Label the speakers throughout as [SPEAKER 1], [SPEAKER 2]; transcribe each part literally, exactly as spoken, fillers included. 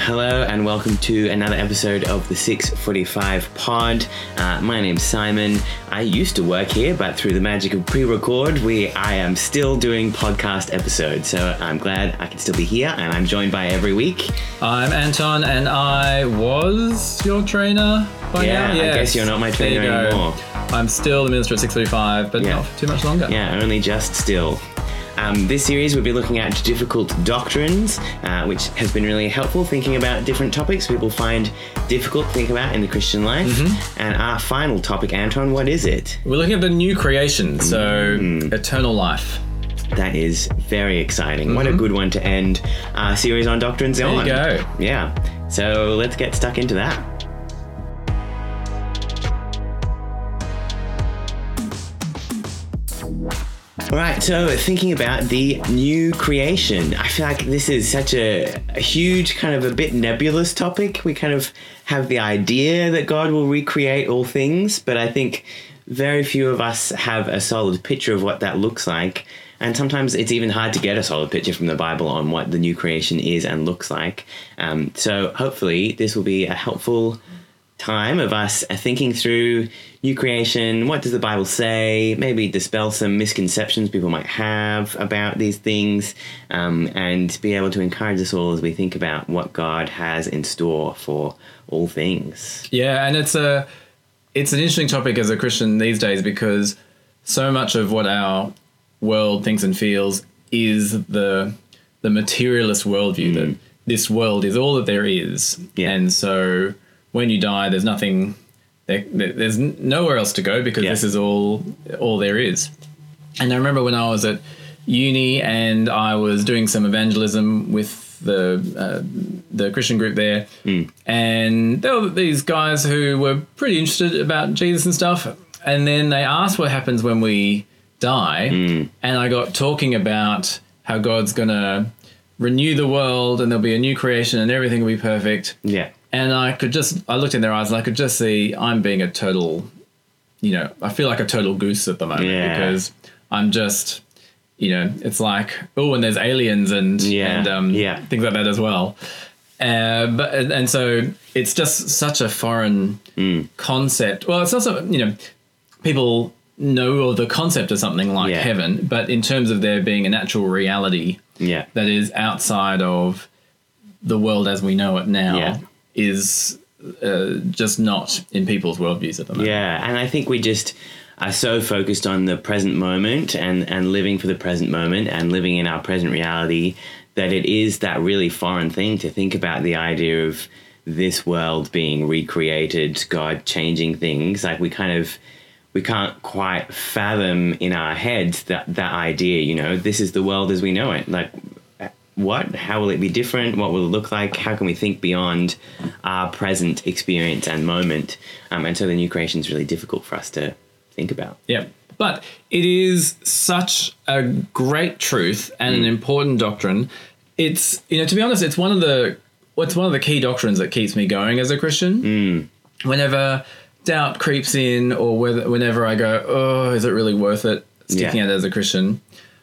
[SPEAKER 1] Hello and welcome to another episode of the six forty-five Pod. Uh, my name's Simon. I used to work here, but through the magic of pre-record, we I am still doing podcast episodes. So I'm glad I can still be here, and I'm joined by every week.
[SPEAKER 2] I'm Anton, and I was your trainer by
[SPEAKER 1] yeah,
[SPEAKER 2] now. Yes.
[SPEAKER 1] I guess you're not my trainer anymore.
[SPEAKER 2] I'm still the minister at six forty-five, but yeah. not for too much longer.
[SPEAKER 1] Yeah, only just still. Um, this series we'll be looking at difficult doctrines, uh, which has been really helpful, thinking about different topics people find difficult to think about in the Christian life. Mm-hmm. And our final topic, Anton, what is it?
[SPEAKER 2] We're looking at the new creation, so mm. eternal life.
[SPEAKER 1] That is very exciting. Mm-hmm. What a good one to end our series on doctrines
[SPEAKER 2] there
[SPEAKER 1] on.
[SPEAKER 2] There you go.
[SPEAKER 1] Yeah. So let's get stuck into that. All right, so thinking about the new creation, I feel like this is such a, a huge, kind of a bit nebulous topic. We kind of have the idea that God will recreate all things, but I think very few of us have a solid picture of what that looks like. And sometimes it's even hard to get a solid picture from the Bible on what the new creation is and looks like. Um, so hopefully this will be a helpful time of us thinking through new creation. What does the Bible say? Maybe dispel some misconceptions people might have about these things, um, and be able to encourage us all as we think about what God has in store for all things.
[SPEAKER 2] Yeah, and it's a it's an interesting topic as a Christian these days, because so much of what our world thinks and feels is the the materialist worldview, mm. that this world is all that there is. Yeah. And so when you die, there's nothing, there, there's nowhere else to go, because yeah. this is all all there is. And I remember when I was at uni and I was doing some evangelism with the uh, the Christian group there, mm. and there were these guys who were pretty interested about Jesus and stuff. And then they asked what happens when we die, mm. and I got talking about how God's going to renew the world and there'll be a new creation and everything will be perfect.
[SPEAKER 1] Yeah.
[SPEAKER 2] And I could just, I looked in their eyes and I could just see I'm being a total, you know, I feel like a total goose at the moment, yeah. because I'm just, you know, it's like, oh, and there's aliens and,
[SPEAKER 1] yeah.
[SPEAKER 2] and um,
[SPEAKER 1] yeah.
[SPEAKER 2] things like that as well. Uh, but and so it's just such a foreign mm. concept. Well, it's also, you know, people know the concept of something like yeah. heaven, but in terms of there being a natural reality
[SPEAKER 1] yeah.
[SPEAKER 2] that is outside of the world as we know it now, yeah. is uh, just not in people's worldviews at the moment.
[SPEAKER 1] Yeah, and I think we just are so focused on the present moment and, and living for the present moment and living in our present reality that it is that really foreign thing to think about the idea of this world being recreated, God changing things. Like we kind of, we can't quite fathom in our heads that, that idea, you know, this is the world as we know it. Like, what? How will it be different? What will it look like? How can we think beyond our present experience and moment? Um, and so the new creation is really difficult for us to think about.
[SPEAKER 2] Yeah, but it is such a great truth and mm. an important doctrine. It's, you know, to be honest, it's one of the it's one of the key doctrines that keeps me going as a Christian.
[SPEAKER 1] Mm.
[SPEAKER 2] Whenever doubt creeps in, or whether whenever I go, oh, is it really worth it sticking
[SPEAKER 1] yeah.
[SPEAKER 2] out as a Christian?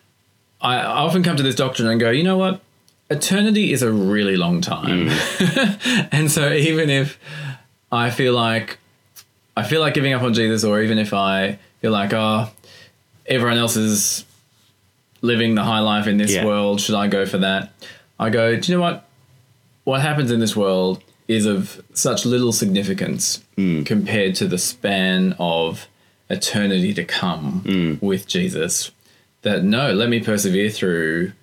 [SPEAKER 2] I often come to this doctrine and go, you know what? Eternity is a really long time. Mm. And so even if I feel like I feel like giving up on Jesus, or even if I feel like, oh, everyone else is living the high life in this yeah. world, should I go for that? I go, do you know what? What happens in this world is of such little significance mm. compared to the span of eternity to come mm. with Jesus, that no, let me persevere through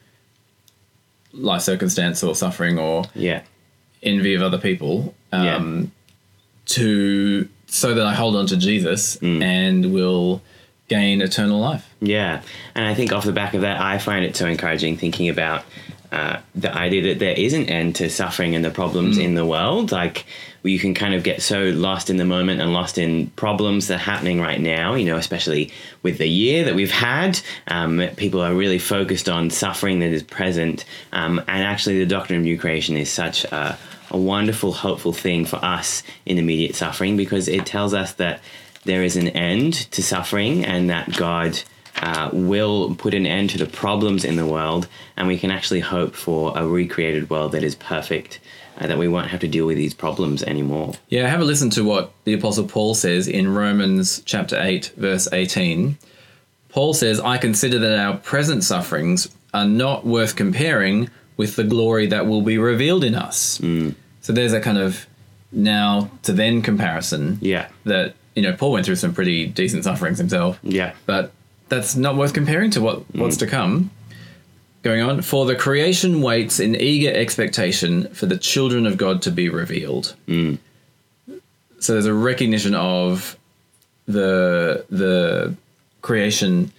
[SPEAKER 2] life circumstance or suffering or
[SPEAKER 1] yeah.
[SPEAKER 2] envy of other people, um, yeah. to so that I hold on to Jesus mm. and will gain eternal life.
[SPEAKER 1] Yeah, and I think off the back of that, I find it so encouraging thinking about uh, the idea that there is an end to suffering and the problems mm. in the world. Like, you can kind of get so lost in the moment and lost in problems that are happening right now, you know, especially with the year that we've had. Um, people are really focused on suffering that is present. Um, and actually the doctrine of new creation is such a, a wonderful, hopeful thing for us in immediate suffering, because it tells us that there is an end to suffering and that God uh, will put an end to the problems in the world, and we can actually hope for a recreated world that is perfect uh, that we won't have to deal with these problems anymore.
[SPEAKER 2] Yeah, have a listen to what the Apostle Paul says in Romans chapter eight, verse eighteen. Paul says, I consider that our present sufferings are not worth comparing with the glory that will be revealed in us.
[SPEAKER 1] Mm.
[SPEAKER 2] So there's a kind of now to then comparison.
[SPEAKER 1] Yeah.
[SPEAKER 2] That, you know, Paul went through some pretty decent sufferings himself.
[SPEAKER 1] Yeah.
[SPEAKER 2] But that's not worth comparing to what, what's mm. to come. Going on, for the creation waits in eager expectation for the children of God to be revealed.
[SPEAKER 1] Mm.
[SPEAKER 2] So there's a recognition of the the creation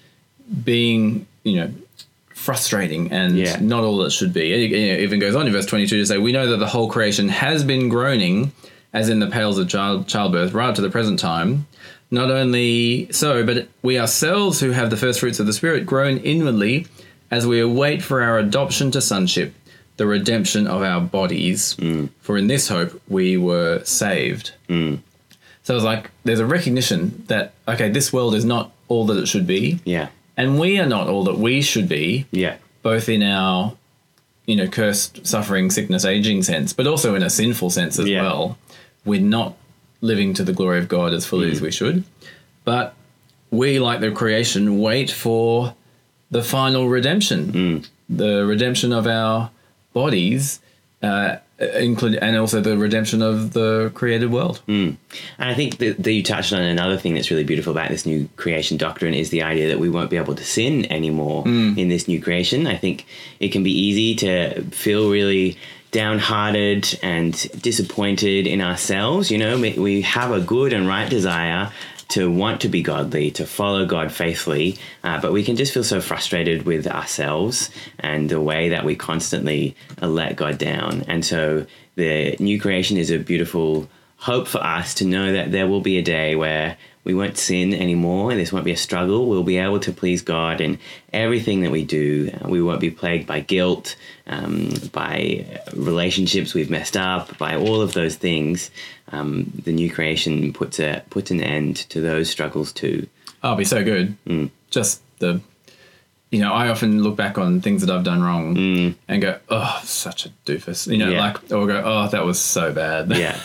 [SPEAKER 2] being, you know, frustrating and
[SPEAKER 1] yeah.
[SPEAKER 2] not all it should be. It even goes on in verse twenty-two to say, we know that the whole creation has been groaning as in the pails of child, childbirth right to the present time. Not only so, but we ourselves who have the first fruits of the Spirit groan inwardly as we await for our adoption to sonship, the redemption of our bodies.
[SPEAKER 1] Mm.
[SPEAKER 2] For in this hope we were saved.
[SPEAKER 1] Mm.
[SPEAKER 2] So it's like there's a recognition that, okay, this world is not all that it should be.
[SPEAKER 1] Yeah.
[SPEAKER 2] And we are not all that we should be.
[SPEAKER 1] Yeah.
[SPEAKER 2] Both in our, you know, cursed, suffering, sickness, aging sense, but also in a sinful sense as
[SPEAKER 1] yeah.
[SPEAKER 2] well. We're not living to the glory of God as fully mm. as we should. But we, like the creation, wait for the final redemption,
[SPEAKER 1] mm.
[SPEAKER 2] the redemption of our bodies, uh, include, and also the redemption of the created world.
[SPEAKER 1] Mm. And I think that, that you touched on another thing that's really beautiful about this new creation doctrine is the idea that we won't be able to sin anymore mm. in this new creation. I think it can be easy to feel really downhearted and disappointed in ourselves. You know, we have a good and right desire to want to be godly, to follow God faithfully, uh, but we can just feel so frustrated with ourselves and the way that we constantly uh, let God down. And so the new creation is a beautiful hope for us to know that there will be a day where we won't sin anymore, and this won't be a struggle. We'll be able to please God in everything that we do. Uh, we won't be plagued by guilt, um, by relationships we've messed up, by all of those things. Um, the new creation puts a puts an end to those struggles too.
[SPEAKER 2] Oh, it'll be so good.
[SPEAKER 1] Mm.
[SPEAKER 2] Just the, you know, I often look back on things that I've done wrong
[SPEAKER 1] mm.
[SPEAKER 2] and go, oh, such a doofus. You know,
[SPEAKER 1] yeah.
[SPEAKER 2] like, or go, oh, that was so bad.
[SPEAKER 1] Yeah.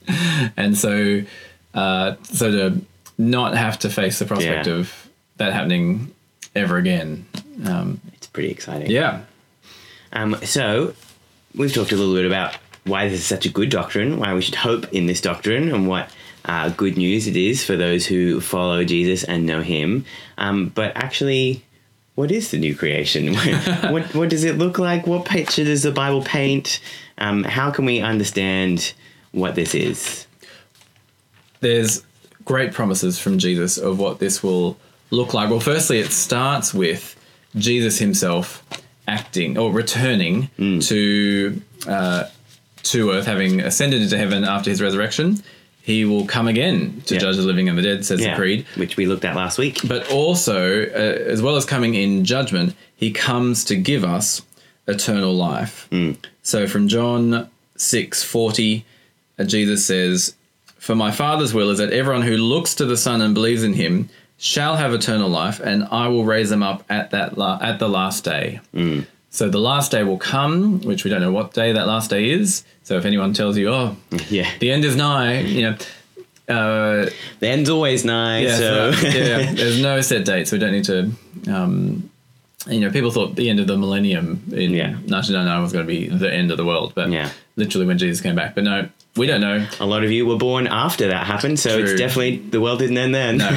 [SPEAKER 2] And so, uh, so to not have to face the prospect
[SPEAKER 1] yeah.
[SPEAKER 2] of that happening ever again. Um,
[SPEAKER 1] it's pretty exciting.
[SPEAKER 2] Yeah.
[SPEAKER 1] Um, so we've talked a little bit about why this is such a good doctrine, why we should hope in this doctrine, and what uh, good news it is for those who follow Jesus and know him. Um, but actually, what is the new creation? what what does it look like? What picture does the Bible paint? Um, how can we understand what this is?
[SPEAKER 2] There's great promises from Jesus of what this will look like. Well, firstly, it starts with Jesus himself acting or returning
[SPEAKER 1] mm.
[SPEAKER 2] to uh, to earth, having ascended into heaven after his resurrection. He will come again to
[SPEAKER 1] yeah.
[SPEAKER 2] judge the living and the dead, says
[SPEAKER 1] yeah,
[SPEAKER 2] the Creed.
[SPEAKER 1] Which we looked at last week.
[SPEAKER 2] But also, uh, as well as coming in judgment, he comes to give us eternal life.
[SPEAKER 1] Mm.
[SPEAKER 2] So from John six forty, uh, Jesus says, for my Father's will is that everyone who looks to the Son and believes in him shall have eternal life, and I will raise them up at that la- at the last day.
[SPEAKER 1] Mm.
[SPEAKER 2] So the last day will come, which we don't know what day that last day is. So if anyone tells you, oh,
[SPEAKER 1] yeah,
[SPEAKER 2] the end is nigh, you know. Uh,
[SPEAKER 1] the end's always nigh,
[SPEAKER 2] yeah,
[SPEAKER 1] so...
[SPEAKER 2] so yeah, there's no set date, so we don't need to... Um, you know, people thought the end of the millennium in
[SPEAKER 1] yeah.
[SPEAKER 2] nineteen ninety-nine was going to be the end of the world, but
[SPEAKER 1] yeah.
[SPEAKER 2] literally when Jesus came back. But no, we don't know.
[SPEAKER 1] A lot of you were born after that happened, so
[SPEAKER 2] True.
[SPEAKER 1] It's definitely... The world didn't end then.
[SPEAKER 2] No.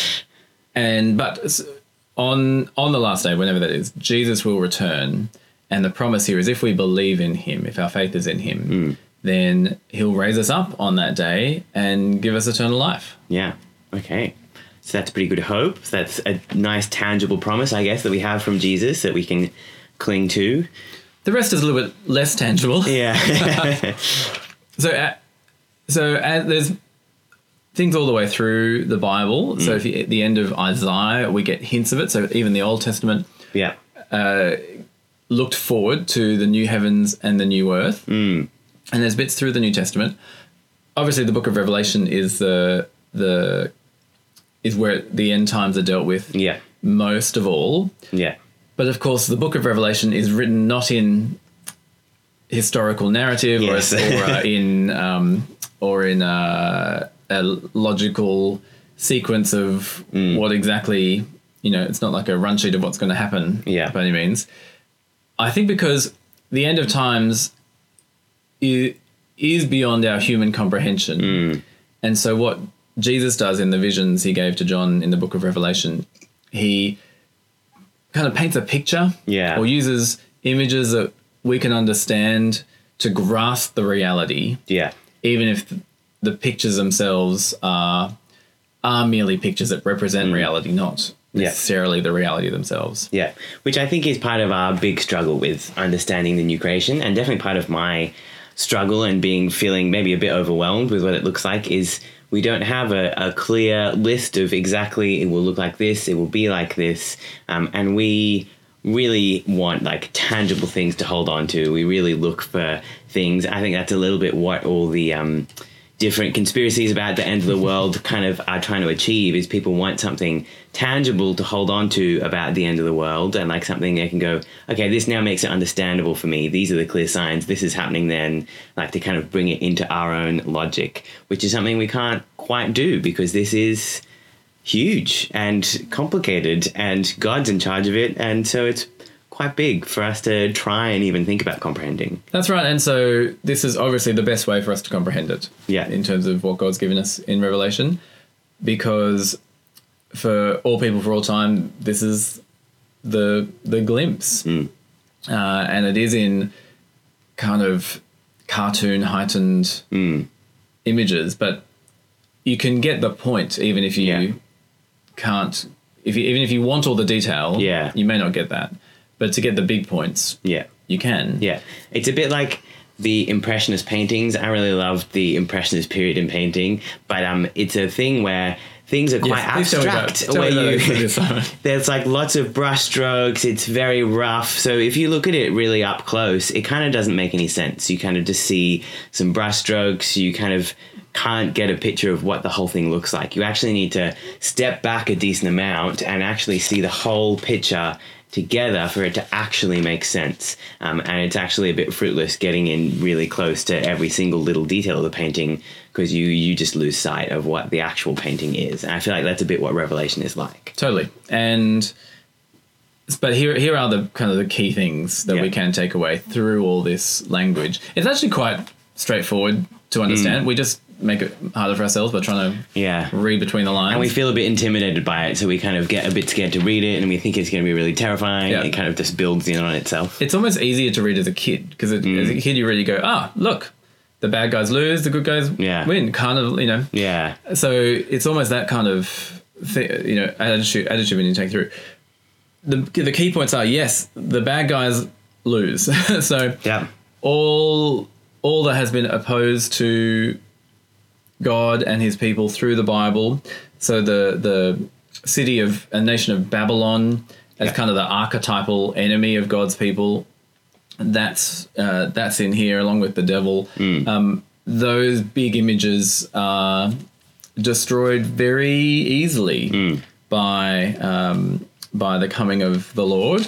[SPEAKER 2] And, but on on the last day, whenever that is, Jesus will return, and the promise here is if we believe in him, if our faith is in him,
[SPEAKER 1] mm.
[SPEAKER 2] then he'll raise us up on that day and give us eternal life.
[SPEAKER 1] Yeah, okay. So that's pretty good hope. That's a nice tangible promise, I guess, that we have from Jesus that we can cling to.
[SPEAKER 2] The rest is a little bit less tangible.
[SPEAKER 1] Yeah.
[SPEAKER 2] so, uh, so uh, there's things all the way through the Bible. Mm. So if you, at the end of Isaiah, we get hints of it. So even the Old Testament
[SPEAKER 1] yeah.
[SPEAKER 2] uh, looked forward to the new heavens and the new earth.
[SPEAKER 1] Mm.
[SPEAKER 2] And there's bits through the New Testament. Obviously, the book of Revelation is the the is where the end times are dealt with
[SPEAKER 1] yeah.
[SPEAKER 2] most of all.
[SPEAKER 1] Yeah.
[SPEAKER 2] But of course, the book of Revelation is written not in historical narrative
[SPEAKER 1] Yes.
[SPEAKER 2] or, or uh, in um, or in uh, a logical sequence of
[SPEAKER 1] Mm.
[SPEAKER 2] what exactly, you know, it's not like a run sheet of what's going to happen
[SPEAKER 1] Yeah.
[SPEAKER 2] by any means. I think because the end of times is, is beyond our human comprehension.
[SPEAKER 1] Mm.
[SPEAKER 2] And so what Jesus does in the visions he gave to John in the book of Revelation, he kind of paints a picture
[SPEAKER 1] Yeah.
[SPEAKER 2] or uses images that we can understand to grasp the reality,
[SPEAKER 1] Yeah.
[SPEAKER 2] even if the pictures themselves are are merely pictures that represent reality, not
[SPEAKER 1] Yeah.
[SPEAKER 2] necessarily the reality themselves.
[SPEAKER 1] Yeah, which I think is part of our big struggle with understanding the new creation, and definitely part of my struggle and being feeling maybe a bit overwhelmed with what it looks like is we don't have a, a clear list of exactly it will look like this, it will be like this, um, and we really want like tangible things to hold on to. We really look for things. I think that's a little bit what all the um, different conspiracies about the end of the world kind of are trying to achieve is people want something tangible to hold on to about the end of the world and like something they can go, okay, this now makes it understandable for me. These are the clear signs. This is happening then, like to kind of bring it into our own logic, which is something we can't quite do because this is huge and complicated and God's in charge of it. And so it's quite big for us to try and even think about comprehending.
[SPEAKER 2] That's right. And so this is obviously the best way for us to comprehend it.
[SPEAKER 1] Yeah.
[SPEAKER 2] In terms of what God's given us in Revelation, because for all people for all time, this is the the glimpse.
[SPEAKER 1] Mm.
[SPEAKER 2] Uh, and it is in kind of cartoon heightened
[SPEAKER 1] Mm.
[SPEAKER 2] images, but you can get the point even if you
[SPEAKER 1] Yeah.
[SPEAKER 2] can't, if you, even if you want all the detail,
[SPEAKER 1] Yeah.
[SPEAKER 2] you may not get that. But to get the big points,
[SPEAKER 1] Yeah.
[SPEAKER 2] you can.
[SPEAKER 1] Yeah. It's a bit like the Impressionist paintings. I really loved the Impressionist period in painting, but um, it's a thing where things are quite
[SPEAKER 2] Yes, please tell me about-
[SPEAKER 1] abstract.
[SPEAKER 2] tell me
[SPEAKER 1] where
[SPEAKER 2] about
[SPEAKER 1] you,
[SPEAKER 2] this, Simon.
[SPEAKER 1] there's like lots of brush strokes. It's very rough. So if you look at it really up close, it kind of doesn't make any sense. You kind of just see some brush strokes. You kind of can't get a picture of what the whole thing looks like. You actually need to step back a decent amount and actually see the whole picture together for it to actually make sense. Um, and it's actually a bit fruitless getting in really close to every single little detail of the painting because you, you just lose sight of what the actual painting is. And I feel like that's a bit what Revelation is like.
[SPEAKER 2] Totally. And but here here are the kind of the key things that
[SPEAKER 1] Yeah.
[SPEAKER 2] we can take away through all this language. It's actually quite straightforward to understand.
[SPEAKER 1] Mm.
[SPEAKER 2] We just make it harder for ourselves by trying to
[SPEAKER 1] Yeah.
[SPEAKER 2] read between the lines.
[SPEAKER 1] And we feel a bit intimidated by it, so we kind of get a bit scared to read it, and we think it's going to be really terrifying.
[SPEAKER 2] Yeah.
[SPEAKER 1] It kind of just builds in on itself.
[SPEAKER 2] It's almost easier to read as a kid because
[SPEAKER 1] Mm.
[SPEAKER 2] as a kid you read, you go, ah, look, the bad guys lose, the good guys
[SPEAKER 1] Yeah.
[SPEAKER 2] win. Kind of, you know.
[SPEAKER 1] Yeah.
[SPEAKER 2] So it's almost that kind of thi- you know attitude attitude when you take through. The the key points are, yes, the bad guys lose. So
[SPEAKER 1] Yeah.
[SPEAKER 2] all all that has been opposed to God and his people through the Bible. So the the city of a nation of Babylon as
[SPEAKER 1] Yeah.
[SPEAKER 2] kind of the archetypal enemy of God's people. That's uh, that's in here along with the devil.
[SPEAKER 1] Mm.
[SPEAKER 2] Um, those big images are destroyed very easily
[SPEAKER 1] Mm.
[SPEAKER 2] by um, by the coming of the Lord,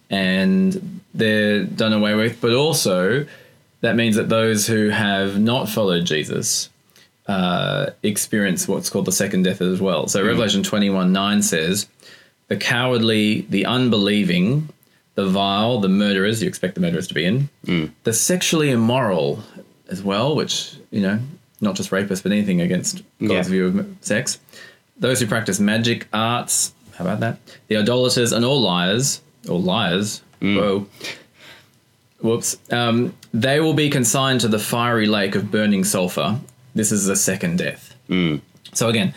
[SPEAKER 2] and they're done away with. But also, that means that those who have not followed Jesus uh, experience what's called the second death as well. So Revelation twenty-one nine says, "The cowardly, the unbelieving, the vile, the murderers," you expect the murderers to be in,
[SPEAKER 1] Mm.
[SPEAKER 2] the sexually immoral as well, which, you know, not just rapists, but anything against God's
[SPEAKER 1] Yeah.
[SPEAKER 2] view of sex. Those who practice magic arts, how about that? The idolaters and all liars, or liars, whoa, whoops, um, they will be consigned to the fiery lake of burning sulfur. This is the second death.
[SPEAKER 1] Mm.
[SPEAKER 2] So again,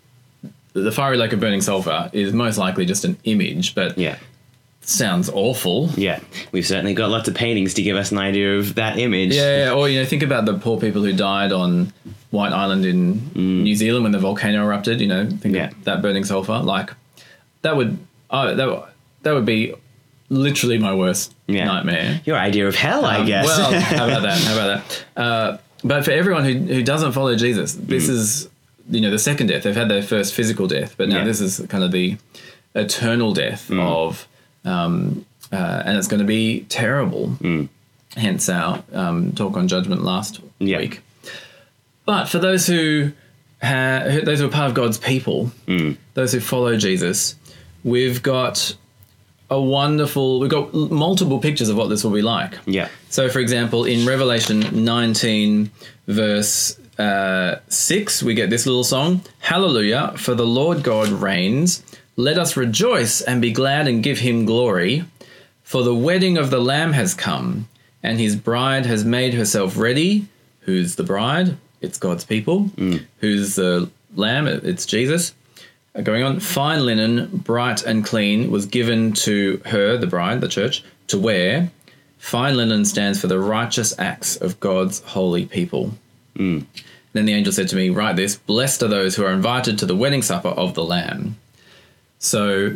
[SPEAKER 2] the fiery lake of burning sulfur is most likely just an image, but
[SPEAKER 1] Yeah.
[SPEAKER 2] sounds awful.
[SPEAKER 1] Yeah. We've certainly got lots of paintings to give us an idea of that image.
[SPEAKER 2] Yeah, yeah, or you know, think about the poor people who died on White Island in New Zealand when the volcano erupted. You know, think
[SPEAKER 1] Yeah.
[SPEAKER 2] of that burning sulfur. Like that would, oh, that would- that would be literally my worst
[SPEAKER 1] Yeah.
[SPEAKER 2] nightmare.
[SPEAKER 1] Your idea of hell, I
[SPEAKER 2] Um,
[SPEAKER 1] guess.
[SPEAKER 2] Well, how about that? How about that? Uh, but for everyone who who doesn't follow Jesus, this is, you know, the second death. They've had their first physical death, but now
[SPEAKER 1] Yeah.
[SPEAKER 2] this is kind of the eternal death of, um, uh, and it's going to be terrible.
[SPEAKER 1] Mm.
[SPEAKER 2] hence our um, talk on judgment last
[SPEAKER 1] Yeah.
[SPEAKER 2] week. But for those who, ha- who those who are part of God's people,
[SPEAKER 1] Mm.
[SPEAKER 2] those who follow Jesus, we've got a wonderful, we've got multiple pictures of what this will be like.
[SPEAKER 1] Yeah.
[SPEAKER 2] So, for example, in Revelation nineteen, verse uh, six, we get this little song, Hallelujah, for the Lord God reigns. Let us rejoice and be glad and give him glory. For the wedding of the Lamb has come, and his bride has made herself ready. Who's the bride? It's God's people.
[SPEAKER 1] Mm.
[SPEAKER 2] Who's the Lamb? It's Jesus. Uh, Going on, fine linen, bright and clean, was given to her, the bride, the church, to wear. Fine linen stands for the righteous acts of God's holy people.
[SPEAKER 1] Mm.
[SPEAKER 2] Then the angel said to me, write this, blessed are those who are invited to the wedding supper of the Lamb. So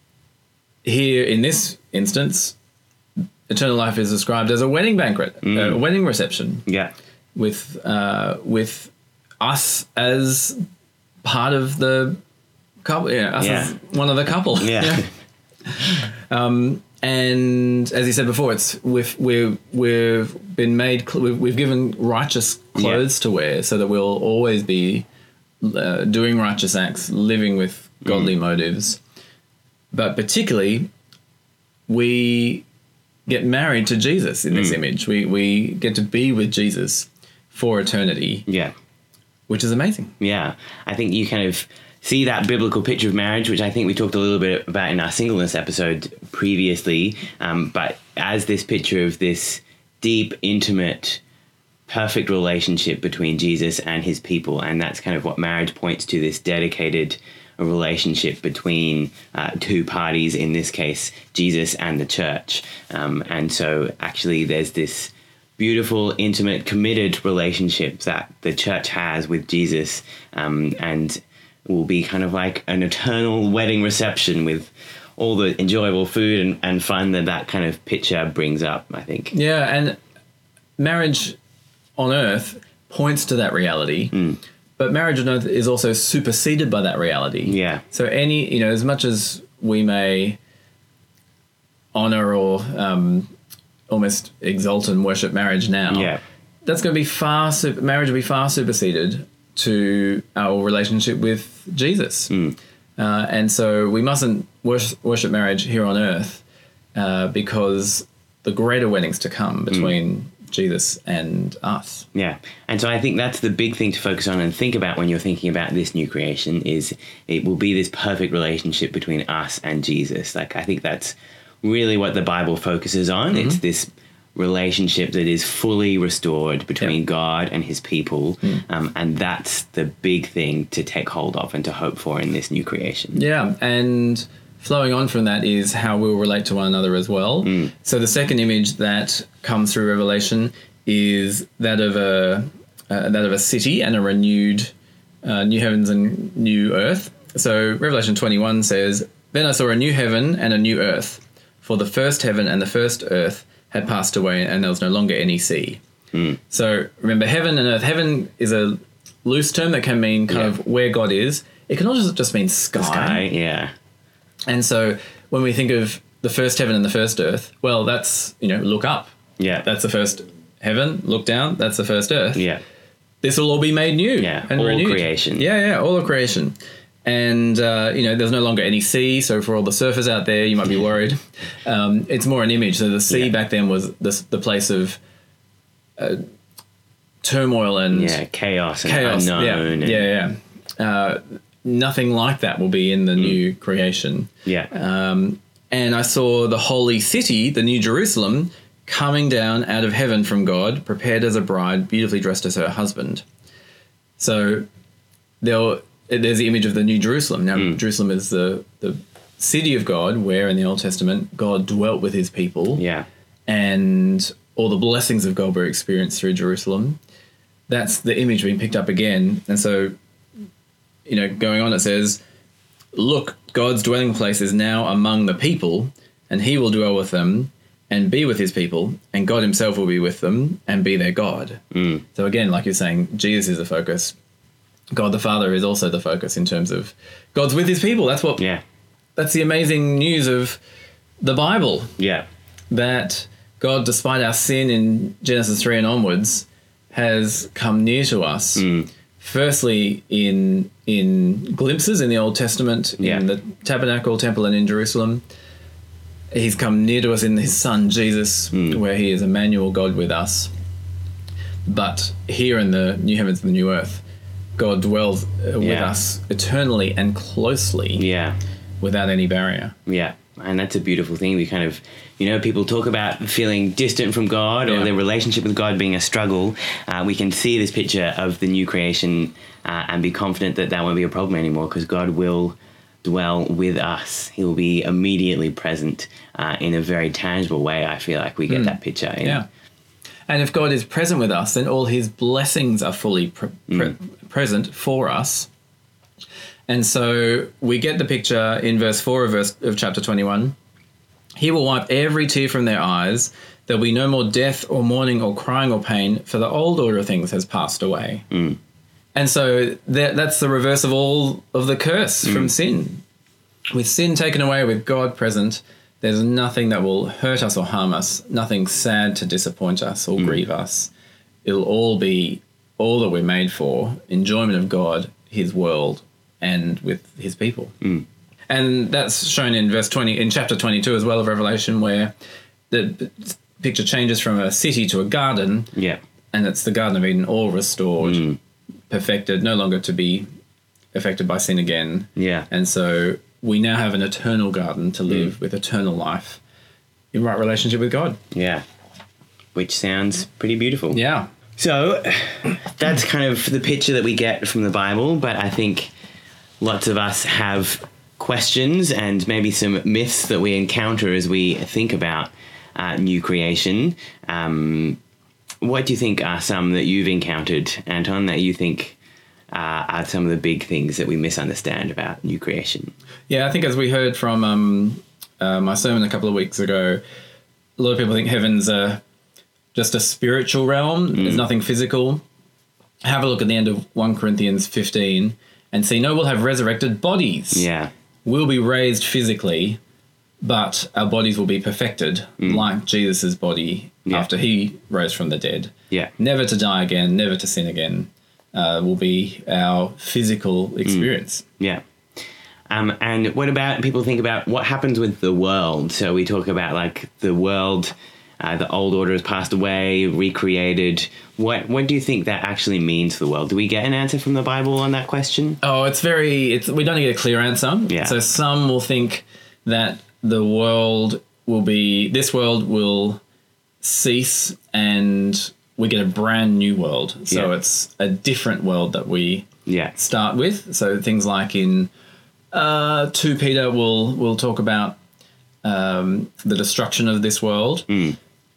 [SPEAKER 2] here in this instance, eternal life is described as a wedding banquet,
[SPEAKER 1] Mm.
[SPEAKER 2] a wedding reception
[SPEAKER 1] Yeah.
[SPEAKER 2] with uh, with us as part of the couple, yeah, us
[SPEAKER 1] Yeah.
[SPEAKER 2] as one of the couple.
[SPEAKER 1] Yeah.
[SPEAKER 2] Um, and as he said before, it's we've we've we've been made cl- we've, we've given righteous clothes to wear, so that we'll always be uh, doing righteous acts, living with godly motives. But particularly, we get married to Jesus in this image. We we get to be with Jesus for eternity,
[SPEAKER 1] Yeah.
[SPEAKER 2] which is amazing.
[SPEAKER 1] Yeah, I think you kind of see that biblical picture of marriage, which I think we talked a little bit about in our singleness episode previously, um, but as this picture of this deep, intimate, perfect relationship between Jesus and his people, and that's kind of what marriage points to, this dedicated relationship between uh, two parties, in this case, Jesus and the church. Um, and so actually there's this beautiful, intimate, committed relationship that the church has with Jesus, um, and will be kind of like an eternal wedding reception with all the enjoyable food and, and fun that that kind of picture brings up, I think.
[SPEAKER 2] Yeah, and marriage on earth points to that reality,
[SPEAKER 1] Mm.
[SPEAKER 2] but marriage on earth is also superseded by that reality.
[SPEAKER 1] Yeah.
[SPEAKER 2] So any, you know, as much as we may honor or um, almost exalt and worship marriage now,
[SPEAKER 1] Yeah.
[SPEAKER 2] that's going to be far, super, marriage will be far superseded to our relationship with Jesus.
[SPEAKER 1] Mm.
[SPEAKER 2] Uh, and so we mustn't worship, worship marriage here on earth uh, because the greater weddings to come between Jesus and us.
[SPEAKER 1] Yeah. And so I think that's the big thing to focus on and think about when you're thinking about this new creation, is it will be this perfect relationship between us and Jesus. Like, I think that's really what the Bible focuses on.
[SPEAKER 2] Mm-hmm.
[SPEAKER 1] It's this relationship that is fully restored between
[SPEAKER 2] Yep.
[SPEAKER 1] God and his people.
[SPEAKER 2] Mm.
[SPEAKER 1] Um, and that's the big thing to take hold of and to hope for in this new creation.
[SPEAKER 2] Yeah, and flowing on from that is how we'll relate to one another as well.
[SPEAKER 1] Mm.
[SPEAKER 2] So the second image that comes through Revelation is that of a uh, that of a city and a renewed uh, new heavens and new earth. So Revelation twenty-one says, "Then I saw a new heaven and a new earth, for the first heaven and the first earth had passed away, and there was no longer any sea."
[SPEAKER 1] Mm.
[SPEAKER 2] So remember, heaven and earth. Heaven is a loose term that can mean kind
[SPEAKER 1] Yeah.
[SPEAKER 2] of where God is. It can also just mean
[SPEAKER 1] Sky, yeah.
[SPEAKER 2] and so when we think of the first heaven and the first earth, well, that's, you know, look up.
[SPEAKER 1] Yeah.
[SPEAKER 2] That's the first heaven. Look down. That's the first earth.
[SPEAKER 1] Yeah.
[SPEAKER 2] This will all be made new.
[SPEAKER 1] Yeah,
[SPEAKER 2] And
[SPEAKER 1] all
[SPEAKER 2] renewed.
[SPEAKER 1] creation.
[SPEAKER 2] Yeah, yeah, all of creation. And, uh, you know, there's no longer any sea. So for all the surfers out there, you might be worried. Um, it's more an image. So the sea
[SPEAKER 1] Yeah.
[SPEAKER 2] back then was the, the place of uh, turmoil and
[SPEAKER 1] Yeah, chaos and
[SPEAKER 2] chaos.
[SPEAKER 1] unknown.
[SPEAKER 2] Yeah,
[SPEAKER 1] and,
[SPEAKER 2] yeah, yeah. Uh, nothing like that will be in the new creation.
[SPEAKER 1] Yeah.
[SPEAKER 2] Um, and I saw the holy city, the New Jerusalem, coming down out of heaven from God, prepared as a bride, beautifully dressed as her husband. So there, there's the image of the New Jerusalem. Now, Jerusalem is the, the city of God, where in the Old Testament, God dwelt with his people.
[SPEAKER 1] Yeah.
[SPEAKER 2] And all the blessings of God were experienced through Jerusalem. That's the image being picked up again. And so, you know, going on, it says, "Look, God's dwelling place is now among the people, and he will dwell with them and be with his people, and God himself will be with them and be their God."
[SPEAKER 1] Mm.
[SPEAKER 2] So again, like you're saying, Jesus is the focus. God the Father is also the focus in terms of God's with his people. That's what,
[SPEAKER 1] Yeah.
[SPEAKER 2] that's the amazing news of the Bible,
[SPEAKER 1] Yeah.
[SPEAKER 2] that God, despite our sin in Genesis three and onwards, has come near to us.
[SPEAKER 1] Mm.
[SPEAKER 2] Firstly, in in glimpses in the Old Testament,
[SPEAKER 1] Yeah.
[SPEAKER 2] in the tabernacle, temple, and in Jerusalem. He's come near to us in his son, Jesus,
[SPEAKER 1] Mm.
[SPEAKER 2] where he is Emmanuel, God with us. But here in the new heavens and the new earth, God dwells uh, with
[SPEAKER 1] Yeah.
[SPEAKER 2] us eternally and closely
[SPEAKER 1] Yeah.
[SPEAKER 2] without any barrier.
[SPEAKER 1] Yeah. And that's a beautiful thing. We kind of, you know, people talk about feeling distant from God or
[SPEAKER 2] Yeah.
[SPEAKER 1] their relationship with God being a struggle. Uh, we can see this picture of the new creation uh, and be confident that that won't be a problem anymore because God will dwell with us. He will be immediately present uh, in a very tangible way. I feel like we get that picture. In,
[SPEAKER 2] Yeah. And if God is present with us, then all his blessings are fully pre- pre- present for us. And so we get the picture in verse four of, verse, of chapter twenty-one. He will wipe every tear from their eyes. There'll be no more death or mourning or crying or pain, for the old order of things has passed away.
[SPEAKER 1] Mm.
[SPEAKER 2] And so that, that's the reverse of all of the curse from sin. With sin taken away, with God present, there's nothing that will hurt us or harm us, nothing sad to disappoint us or grieve us. It'll all be all that we're made for, enjoyment of God, his world, and with his people.
[SPEAKER 1] Mm.
[SPEAKER 2] And that's shown in verse twenty, in chapter twenty-two as well of Revelation, where the picture changes from a city to a garden,
[SPEAKER 1] Yeah.
[SPEAKER 2] and it's the Garden of Eden all restored,
[SPEAKER 1] Mm.
[SPEAKER 2] perfected, no longer to be affected by sin again.
[SPEAKER 1] Yeah.
[SPEAKER 2] And so we now have an eternal garden to live with eternal life in right relationship with God.
[SPEAKER 1] Yeah. Which sounds pretty beautiful.
[SPEAKER 2] Yeah.
[SPEAKER 1] So that's kind of the picture that we get from the Bible, but I think lots of us have questions and maybe some myths that we encounter as we think about uh, new creation. Um, what do you think are some that you've encountered, Anton, that you think uh, are some of the big things that we misunderstand about new creation?
[SPEAKER 2] Yeah, I think as we heard from um, uh, my sermon a couple of weeks ago, a lot of people think heaven's uh, just a spiritual realm. There's nothing physical. Have a look at the end of First Corinthians fifteen and see, no, we'll have resurrected bodies.
[SPEAKER 1] Yeah.
[SPEAKER 2] We'll be raised physically, but our bodies will be perfected like Jesus' body
[SPEAKER 1] Yeah.
[SPEAKER 2] after he rose from the dead.
[SPEAKER 1] Yeah.
[SPEAKER 2] Never to die again, never to sin again uh, will be our physical experience.
[SPEAKER 1] Yeah. Um, and what about people think about what happens with the world? So we talk about like the world, uh, the old order has passed away, recreated. What what do you think that actually means for the world? Do we get an answer from the Bible on that question?
[SPEAKER 2] Oh, it's very, it's, we don't get a clear answer.
[SPEAKER 1] Yeah.
[SPEAKER 2] So some will think that the world will be, this world will cease and we get a brand new world. So
[SPEAKER 1] Yeah.
[SPEAKER 2] it's a different world that we
[SPEAKER 1] Yeah.
[SPEAKER 2] start with. So things like in uh, Second Peter will will talk about um, the destruction of this world.
[SPEAKER 1] Mm.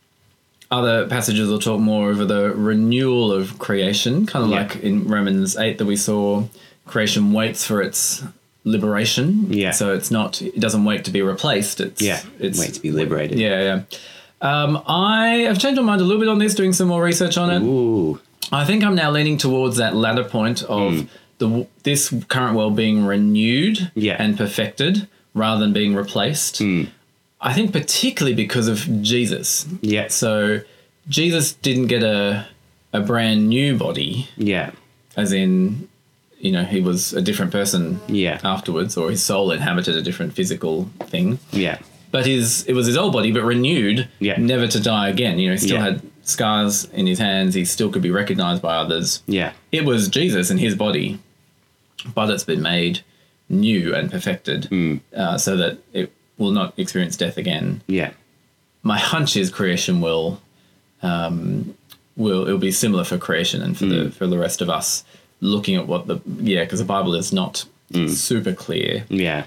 [SPEAKER 2] Other passages will talk more over the renewal of creation, kind of
[SPEAKER 1] Yeah.
[SPEAKER 2] like in Romans eight that we saw, creation waits for its liberation.
[SPEAKER 1] Yeah.
[SPEAKER 2] So it's not, it doesn't wait to be replaced. It's,
[SPEAKER 1] Yeah.
[SPEAKER 2] it's
[SPEAKER 1] Wait to be liberated.
[SPEAKER 2] Yeah, yeah. Um, I have changed my mind a little bit on this, doing some more research on it.
[SPEAKER 1] Ooh.
[SPEAKER 2] I think I'm now leaning towards that latter point of
[SPEAKER 1] Mm.
[SPEAKER 2] the this current world being renewed
[SPEAKER 1] Yeah.
[SPEAKER 2] and perfected rather than being replaced.
[SPEAKER 1] Mm.
[SPEAKER 2] I think particularly because of Jesus.
[SPEAKER 1] Yeah.
[SPEAKER 2] So Jesus didn't get a a brand new body,
[SPEAKER 1] Yeah.
[SPEAKER 2] as in, you know, he was a different person
[SPEAKER 1] Yeah.
[SPEAKER 2] afterwards, or his soul inhabited a different physical thing.
[SPEAKER 1] Yeah.
[SPEAKER 2] But his it was his old body, but renewed,
[SPEAKER 1] Yeah.
[SPEAKER 2] never to die again. You know, he still
[SPEAKER 1] Yeah.
[SPEAKER 2] had scars in his hands. He still could be recognized by others.
[SPEAKER 1] Yeah.
[SPEAKER 2] It was Jesus and his body, but it's been made new and perfected
[SPEAKER 1] Mm.
[SPEAKER 2] uh, so that it will not experience death again.
[SPEAKER 1] Yeah.
[SPEAKER 2] My hunch is creation will, um, will it'll be similar for creation and for
[SPEAKER 1] Mm.
[SPEAKER 2] the for the rest of us looking at what the yeah because the Bible is not
[SPEAKER 1] Mm.
[SPEAKER 2] super clear.
[SPEAKER 1] Yeah.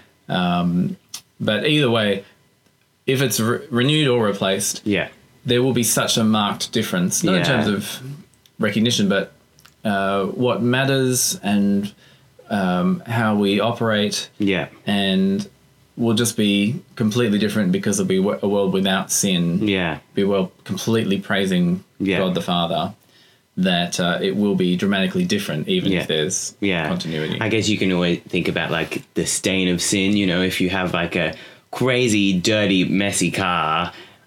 [SPEAKER 2] But either way, if it's re- renewed or replaced,
[SPEAKER 1] Yeah.
[SPEAKER 2] there will be such a marked difference, not in
[SPEAKER 1] Yeah.
[SPEAKER 2] terms of recognition, but uh, what matters and um, how we operate,
[SPEAKER 1] Yeah.
[SPEAKER 2] and will just be completely different because it'll be a world without sin,
[SPEAKER 1] Yeah.
[SPEAKER 2] be a world completely praising
[SPEAKER 1] Yeah.
[SPEAKER 2] God the Father, that uh, it will be dramatically different even
[SPEAKER 1] Yeah.
[SPEAKER 2] if there's
[SPEAKER 1] Yeah.
[SPEAKER 2] continuity.
[SPEAKER 1] I guess you can always think about like the stain of sin, you know, if you have like a crazy, dirty, messy car,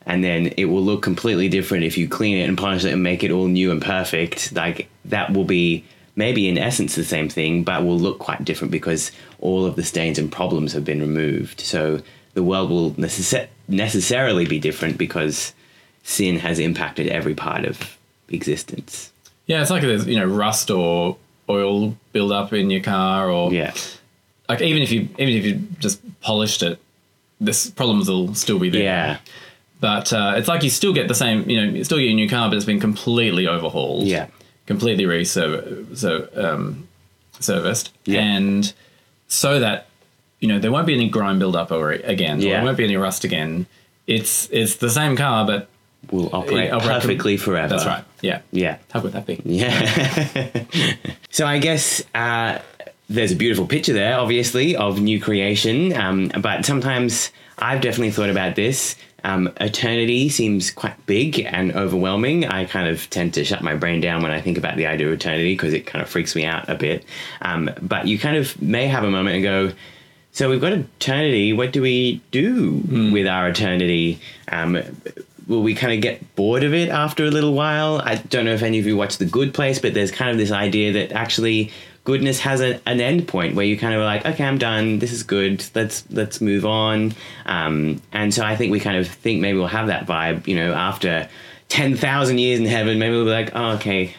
[SPEAKER 1] and then it will look completely different if you clean it and polish it and make it all new and perfect. Like, that will be maybe in essence the same thing, but will look quite different because all of the stains and problems have been removed. So the world will necess- necessarily be different because sin has impacted every part of existence.
[SPEAKER 2] Yeah, it's like there's, you know, rust or oil build up in your car, or
[SPEAKER 1] Yeah.
[SPEAKER 2] like even if you even if you just polished it, this problems will still be there.
[SPEAKER 1] Yeah.
[SPEAKER 2] But uh, it's like you still get the same, you know, you still get your new car, but it's been completely overhauled.
[SPEAKER 1] Yeah.
[SPEAKER 2] Completely reserv- so, um, serviced.
[SPEAKER 1] Yeah.
[SPEAKER 2] And so that, you know, there won't be any grime build up over it again. Or
[SPEAKER 1] Yeah.
[SPEAKER 2] there won't be any rust again. It's it's the same car, but
[SPEAKER 1] Will operate
[SPEAKER 2] it operate
[SPEAKER 1] perfectly
[SPEAKER 2] com-
[SPEAKER 1] forever.
[SPEAKER 2] That's right. Yeah.
[SPEAKER 1] Yeah.
[SPEAKER 2] How would that be?
[SPEAKER 1] Yeah. So I guess uh, there's a beautiful picture there, obviously, of new creation. Um, but sometimes I've definitely thought about this. Um, eternity seems quite big and overwhelming. I kind of tend to shut my brain down when I think about the idea of eternity because it kind of freaks me out a bit. Um, but you kind of may have a moment and go, so we've got eternity. What do we do mm. with our eternity? Um, will we kind of get bored of it after a little while? I don't know if any of you watch The Good Place, but there's kind of this idea that actually goodness has a, an end point where you kind of are like, okay, I'm done. This is good. Let's let's move on. Um, and so I think we kind of think maybe we'll have that vibe, you know, after ten thousand years in heaven, maybe we'll be like, oh, okay,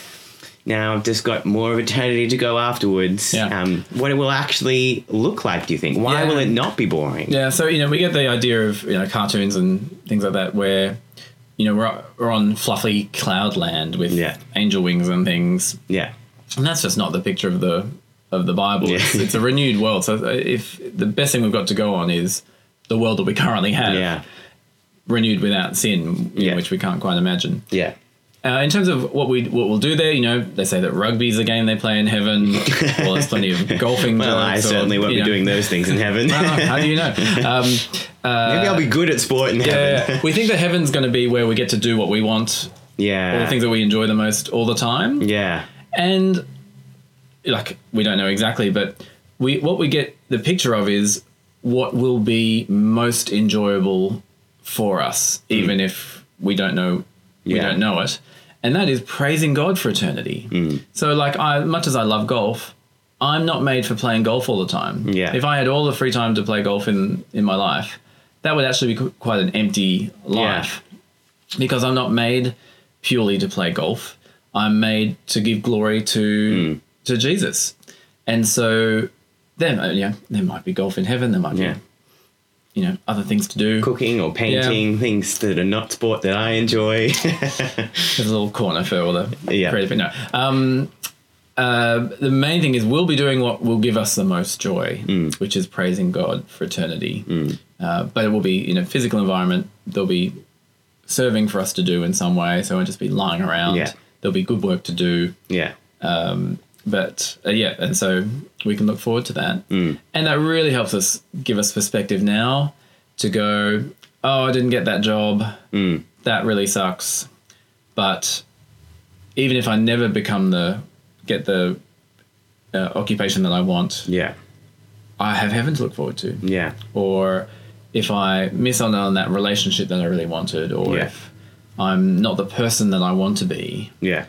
[SPEAKER 1] now I've just got more of eternity to go afterwards.
[SPEAKER 2] Yeah.
[SPEAKER 1] Um, what it will actually look like, do you think? Why
[SPEAKER 2] Yeah.
[SPEAKER 1] will it not be boring?
[SPEAKER 2] Yeah, so, you know, we get the idea of, you know, cartoons and things like that where, you know, we're, we're on fluffy cloud land with
[SPEAKER 1] Yeah.
[SPEAKER 2] angel wings and things.
[SPEAKER 1] Yeah.
[SPEAKER 2] And that's just not the picture of the of the Bible.
[SPEAKER 1] Yeah.
[SPEAKER 2] It's, it's a renewed world. So if the best thing we've got to go on is the world that we currently have,
[SPEAKER 1] Yeah.
[SPEAKER 2] renewed without sin, you
[SPEAKER 1] Yeah.
[SPEAKER 2] know, which we can't quite imagine.
[SPEAKER 1] Yeah.
[SPEAKER 2] Uh, in terms of what we what we'll do there, you know, they say that rugby's a game they play in heaven. Well, there's plenty of golfing.
[SPEAKER 1] Well, I
[SPEAKER 2] jokes or,
[SPEAKER 1] certainly won't
[SPEAKER 2] you
[SPEAKER 1] be
[SPEAKER 2] know.
[SPEAKER 1] doing those things in heaven.
[SPEAKER 2] Well, how do you know? Um, uh,
[SPEAKER 1] Maybe I'll be good at sport in heaven.
[SPEAKER 2] yeah, we think that heaven's going to be where we get to do what we want, all
[SPEAKER 1] Yeah.
[SPEAKER 2] the things that we enjoy the most all the time.
[SPEAKER 1] Yeah.
[SPEAKER 2] And like, we don't know exactly, but we what we get the picture of is what will be most enjoyable for us, even if we don't know we
[SPEAKER 1] Yeah.
[SPEAKER 2] don't know it. And that is praising God for eternity.
[SPEAKER 1] Mm.
[SPEAKER 2] So like, I much as I love golf, I'm not made for playing golf all the time.
[SPEAKER 1] Yeah.
[SPEAKER 2] If I had all the free time to play golf in, in my life, that would actually be qu- quite an empty life. Because I'm not made purely to play golf. I'm made to give glory to
[SPEAKER 1] Mm.
[SPEAKER 2] to Jesus. And so then, uh, yeah, there might be golf in heaven. There might
[SPEAKER 1] Yeah.
[SPEAKER 2] be, you know, other things to do.
[SPEAKER 1] Cooking or painting, things that are not sport that I enjoy.
[SPEAKER 2] There's a little corner for all the
[SPEAKER 1] Yeah.
[SPEAKER 2] creative. No, um, uh, the main thing is we'll be doing what will give us the most joy,
[SPEAKER 1] Mm.
[SPEAKER 2] which is praising God for eternity. Mm. Uh, but it will be in a physical environment. There'll be serving for us to do in some way, so it won't just be lying around.
[SPEAKER 1] Yeah.
[SPEAKER 2] There'll be good work to do.
[SPEAKER 1] Yeah.
[SPEAKER 2] Um, but uh, yeah, and so we can look forward to that.
[SPEAKER 1] Mm.
[SPEAKER 2] And that really helps us give us perspective now to go, oh, I didn't get that job.
[SPEAKER 1] Mm.
[SPEAKER 2] That really sucks. But even if I never become the, get the uh, occupation that I want,
[SPEAKER 1] Yeah.
[SPEAKER 2] I have heaven to look forward to.
[SPEAKER 1] Yeah.
[SPEAKER 2] Or if I miss on on that relationship that I really wanted, or
[SPEAKER 1] Yeah.
[SPEAKER 2] if I'm not the person that I want to be,
[SPEAKER 1] Yeah.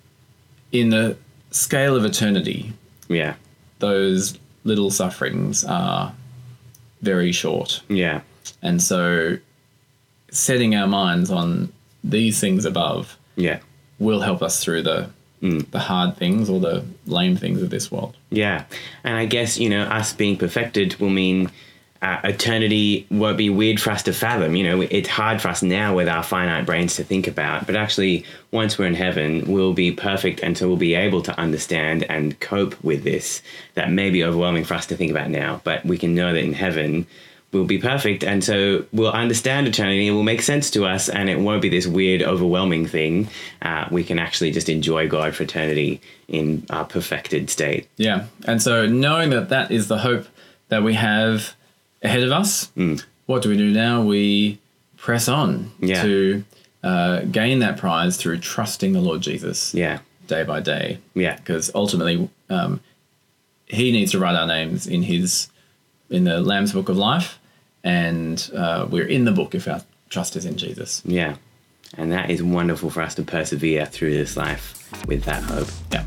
[SPEAKER 2] in the scale of eternity,
[SPEAKER 1] Yeah.
[SPEAKER 2] those little sufferings are very short.
[SPEAKER 1] Yeah.
[SPEAKER 2] And so setting our minds on these things above
[SPEAKER 1] Yeah.
[SPEAKER 2] will help us through the
[SPEAKER 1] Mm.
[SPEAKER 2] the hard things or the lame things of this world.
[SPEAKER 1] Yeah. And I guess, you know, us being perfected will mean uh, eternity won't be weird for us to fathom. You know, it's hard for us now with our finite brains to think about, but actually once we're in heaven, we'll be perfect, and so we'll be able to understand and cope with this. That may be overwhelming for us to think about now, but we can know that in heaven we'll be perfect, and so we'll understand eternity. It will make sense to us, and it won't be this weird, overwhelming thing. Uh, we can actually just enjoy God for eternity in our perfected state.
[SPEAKER 2] Yeah. And so knowing that that is the hope that we have ahead of us,
[SPEAKER 1] Mm.
[SPEAKER 2] what do we do now? We press on
[SPEAKER 1] Yeah.
[SPEAKER 2] to uh, gain that prize through trusting the Lord Jesus
[SPEAKER 1] Yeah.
[SPEAKER 2] day by day.
[SPEAKER 1] Yeah.
[SPEAKER 2] Because ultimately um, he needs to write our names in his in the Lamb's Book of Life, and uh, we're in the book if our trust is in Jesus.
[SPEAKER 1] Yeah. And that is wonderful for us to persevere through this life with that hope.
[SPEAKER 2] Yeah.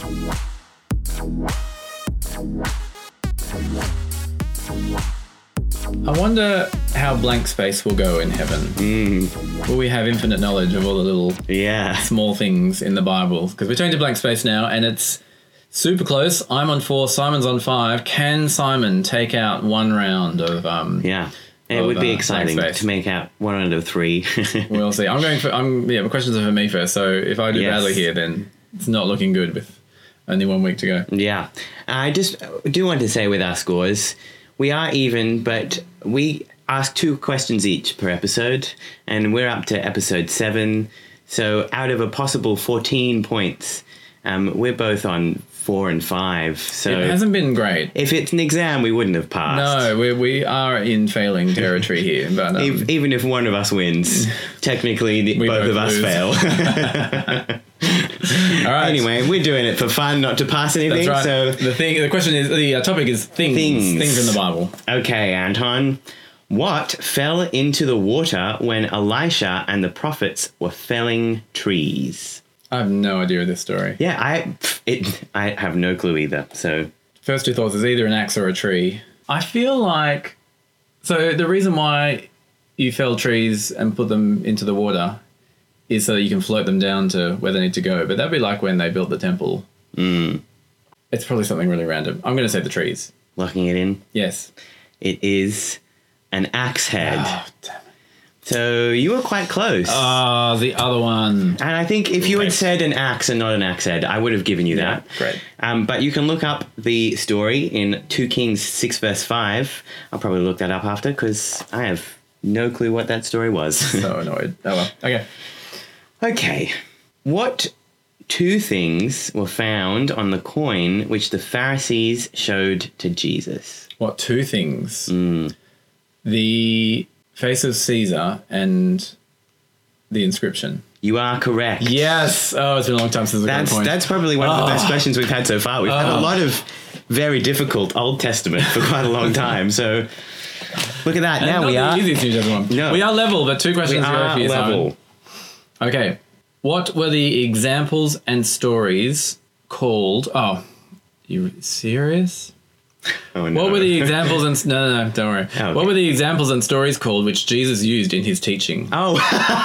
[SPEAKER 2] I wonder how blank space will go in heaven.
[SPEAKER 1] Mm.
[SPEAKER 2] Will we have infinite knowledge of all the little
[SPEAKER 1] Yeah.
[SPEAKER 2] small things in the Bible? Because we're turning to blank space now, and it's super close. I'm on four, Simon's on five. Can Simon take out one round of... Um,
[SPEAKER 1] Yeah. It
[SPEAKER 2] of,
[SPEAKER 1] would be
[SPEAKER 2] uh,
[SPEAKER 1] exciting
[SPEAKER 2] blank space?
[SPEAKER 1] to make out one out of three.
[SPEAKER 2] We'll see. I'm going for... I'm yeah, the questions are for me first, so if I do
[SPEAKER 1] Yes.
[SPEAKER 2] badly here, then it's not looking good with only one week to go.
[SPEAKER 1] Yeah. I just do want to say with our scores, we are even, but we ask two questions each per episode, and we're up to episode seven. So out of a possible fourteen points, um, we're both on four and five. So
[SPEAKER 2] It hasn't been great.
[SPEAKER 1] if it's an exam, we wouldn't have passed.
[SPEAKER 2] No, we we are in failing territory here, but um,
[SPEAKER 1] Ev- Even if one of us wins, technically the,
[SPEAKER 2] We
[SPEAKER 1] both
[SPEAKER 2] both
[SPEAKER 1] of us
[SPEAKER 2] lose.
[SPEAKER 1] fail.
[SPEAKER 2] all right.
[SPEAKER 1] Anyway, we're doing it for fun, not to pass anything.
[SPEAKER 2] That's right.
[SPEAKER 1] So,
[SPEAKER 2] the thing, the question is, the uh, topic is things,
[SPEAKER 1] Things.
[SPEAKER 2] things in the Bible.
[SPEAKER 1] okay, Anton, what fell into the water when Elisha and the prophets were felling trees?
[SPEAKER 2] I have no idea of this story.
[SPEAKER 1] Yeah, I it I have no clue either. So,
[SPEAKER 2] First two thoughts is either an axe or a tree. I feel like so the reason why you fell trees and put them into the water is so that you can float them down to where they need to go. But that'd be like when they built the temple.
[SPEAKER 1] mm,
[SPEAKER 2] It's probably something really random. I'm going to say the trees.
[SPEAKER 1] locking it in,
[SPEAKER 2] Yes.
[SPEAKER 1] it is an axe head.
[SPEAKER 2] Oh, damn it.
[SPEAKER 1] So you were quite close.
[SPEAKER 2] Oh, the other one.
[SPEAKER 1] And I think if you had
[SPEAKER 2] Right.
[SPEAKER 1] said an axe and not an axe head, I would have given you
[SPEAKER 2] Yeah,
[SPEAKER 1] that.
[SPEAKER 2] great.
[SPEAKER 1] Um, but you can look up the story in two Kings six verse five. I'll probably look that up after because I have no clue what that story was.
[SPEAKER 2] So annoyed. Oh well. Okay.
[SPEAKER 1] Okay. What two things were found on the coin which the Pharisees showed to Jesus?
[SPEAKER 2] What, two things?
[SPEAKER 1] Mm.
[SPEAKER 2] The face of Caesar and the inscription.
[SPEAKER 1] You are correct.
[SPEAKER 2] Yes. Oh, it's been a long time since I got a
[SPEAKER 1] That's
[SPEAKER 2] point.
[SPEAKER 1] that's probably one of the
[SPEAKER 2] Oh.
[SPEAKER 1] best questions we've had so far. We've had a
[SPEAKER 2] Oh.
[SPEAKER 1] lot of very difficult Old Testament for quite a long time. So look at that.
[SPEAKER 2] And
[SPEAKER 1] now
[SPEAKER 2] not
[SPEAKER 1] we
[SPEAKER 2] the
[SPEAKER 1] are
[SPEAKER 2] easiest New Testament one.
[SPEAKER 1] No.
[SPEAKER 2] We are level, but two
[SPEAKER 1] we
[SPEAKER 2] questions to go
[SPEAKER 1] are
[SPEAKER 2] for you, Simon.
[SPEAKER 1] level.
[SPEAKER 2] Okay. What were the examples and stories called? Oh, you serious?
[SPEAKER 1] Oh, no.
[SPEAKER 2] What were the examples and no, no, no, don't worry.
[SPEAKER 1] Okay.
[SPEAKER 2] What were the examples and stories called which Jesus used in his teaching?
[SPEAKER 1] Oh,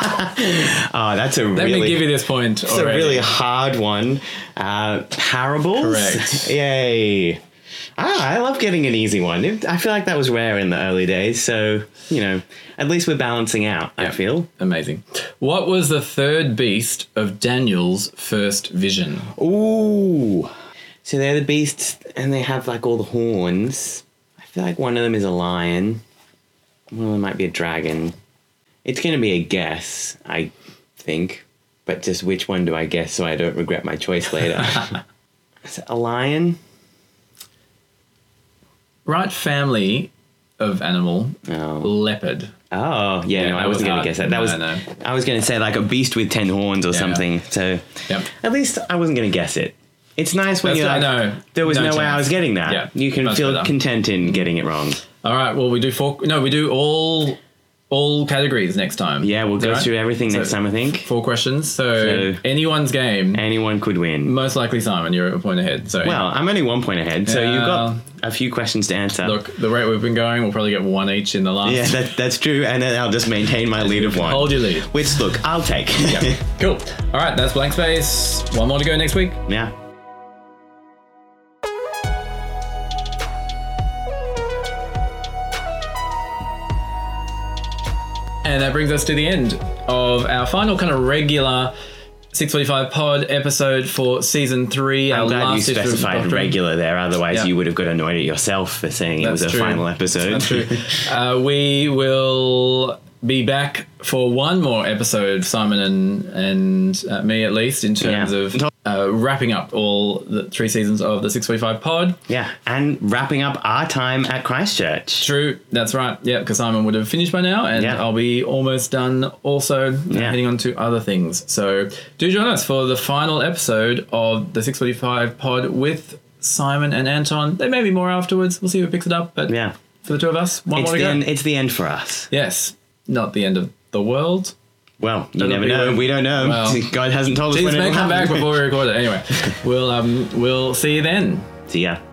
[SPEAKER 1] oh, that's a
[SPEAKER 2] Let
[SPEAKER 1] really
[SPEAKER 2] me give you this point.
[SPEAKER 1] It's a
[SPEAKER 2] already.
[SPEAKER 1] really hard one. Uh, parables?
[SPEAKER 2] Correct.
[SPEAKER 1] Yay. Ah, I love getting an easy one. It- I feel like that was rare in the early days. So, you know, at least we're balancing out, I
[SPEAKER 2] Yeah.
[SPEAKER 1] feel.
[SPEAKER 2] Amazing. What was the third beast of Daniel's first vision?
[SPEAKER 1] Ooh. So they're the beasts and they have like all the horns. I feel like one of them is a lion. One of them might be a dragon. It's going to be a guess, I think. But just which one do I guess so I don't regret my choice later? Is it a lion?
[SPEAKER 2] Right family of animal,
[SPEAKER 1] Oh.
[SPEAKER 2] leopard.
[SPEAKER 1] Oh, yeah,
[SPEAKER 2] Yeah,
[SPEAKER 1] no, I
[SPEAKER 2] that was
[SPEAKER 1] wasn't going
[SPEAKER 2] hard.
[SPEAKER 1] to guess that. That
[SPEAKER 2] No,
[SPEAKER 1] was
[SPEAKER 2] no.
[SPEAKER 1] I was going to say like a beast with ten horns or
[SPEAKER 2] Yeah.
[SPEAKER 1] something. So
[SPEAKER 2] Yep.
[SPEAKER 1] at least I wasn't going to guess it. It's nice when
[SPEAKER 2] That's
[SPEAKER 1] you're
[SPEAKER 2] right,
[SPEAKER 1] like,
[SPEAKER 2] no,
[SPEAKER 1] there was
[SPEAKER 2] no
[SPEAKER 1] no, way I
[SPEAKER 2] chance.
[SPEAKER 1] was getting that.
[SPEAKER 2] Yeah,
[SPEAKER 1] You can
[SPEAKER 2] much
[SPEAKER 1] feel
[SPEAKER 2] better.
[SPEAKER 1] content in getting it wrong.
[SPEAKER 2] All right. Well, we do four. No, we do all all categories next time.
[SPEAKER 1] Yeah, we'll
[SPEAKER 2] Is that
[SPEAKER 1] go
[SPEAKER 2] right?
[SPEAKER 1] through everything
[SPEAKER 2] So,
[SPEAKER 1] next time, I think.
[SPEAKER 2] Four questions. So,
[SPEAKER 1] So-
[SPEAKER 2] anyone's game.
[SPEAKER 1] Anyone could win.
[SPEAKER 2] Most likely Simon. You're a point ahead. So
[SPEAKER 1] Well, I'm only one point ahead, so you've got
[SPEAKER 2] Yeah.
[SPEAKER 1] a few questions to answer.
[SPEAKER 2] look, the rate we've been going, we'll probably get one each in the last.
[SPEAKER 1] Yeah, that, that's true, and then I'll just maintain my lead of one.
[SPEAKER 2] Hold your lead.
[SPEAKER 1] Which, look, I'll take.
[SPEAKER 2] Yeah. Cool. All right. That's blank space. One more to go next week.
[SPEAKER 1] Yeah.
[SPEAKER 2] And that brings us to the end of our final kind of regular six forty-five pod episode for season three.
[SPEAKER 1] I'm
[SPEAKER 2] our
[SPEAKER 1] glad you
[SPEAKER 2] last issue of
[SPEAKER 1] specified
[SPEAKER 2] Doctrine.
[SPEAKER 1] regular there, otherwise
[SPEAKER 2] Yeah.
[SPEAKER 1] you would have got annoyed at yourself for saying it was
[SPEAKER 2] That's
[SPEAKER 1] a
[SPEAKER 2] true.
[SPEAKER 1] final episode.
[SPEAKER 2] That's true. uh, we will be back for one more episode, Simon and and uh, me at least, in terms
[SPEAKER 1] Yeah.
[SPEAKER 2] of uh, wrapping up all the three seasons of the six forty-five pod.
[SPEAKER 1] Yeah, and wrapping up our time at Christchurch.
[SPEAKER 2] True, that's right. Yeah, because Simon would have finished by now, and
[SPEAKER 1] Yeah.
[SPEAKER 2] I'll be almost done also, uh,
[SPEAKER 1] Yeah.
[SPEAKER 2] heading on to other things. So do join us for the final episode of the six forty-five pod with Simon and Anton. There may be more afterwards. We'll see who picks it up, but
[SPEAKER 1] Yeah.
[SPEAKER 2] for the two of us, one
[SPEAKER 1] It's
[SPEAKER 2] more to
[SPEAKER 1] the,
[SPEAKER 2] go.
[SPEAKER 1] end, it's the end for us.
[SPEAKER 2] Yes, not the end of the the world.
[SPEAKER 1] Well, you
[SPEAKER 2] That'll
[SPEAKER 1] never
[SPEAKER 2] be
[SPEAKER 1] know.
[SPEAKER 2] when-
[SPEAKER 1] We don't know.
[SPEAKER 2] Well,
[SPEAKER 1] God hasn't told us
[SPEAKER 2] Please
[SPEAKER 1] when it
[SPEAKER 2] may
[SPEAKER 1] will
[SPEAKER 2] come back
[SPEAKER 1] happen.
[SPEAKER 2] before we record it. Anyway, we'll um we'll see you then.
[SPEAKER 1] See ya.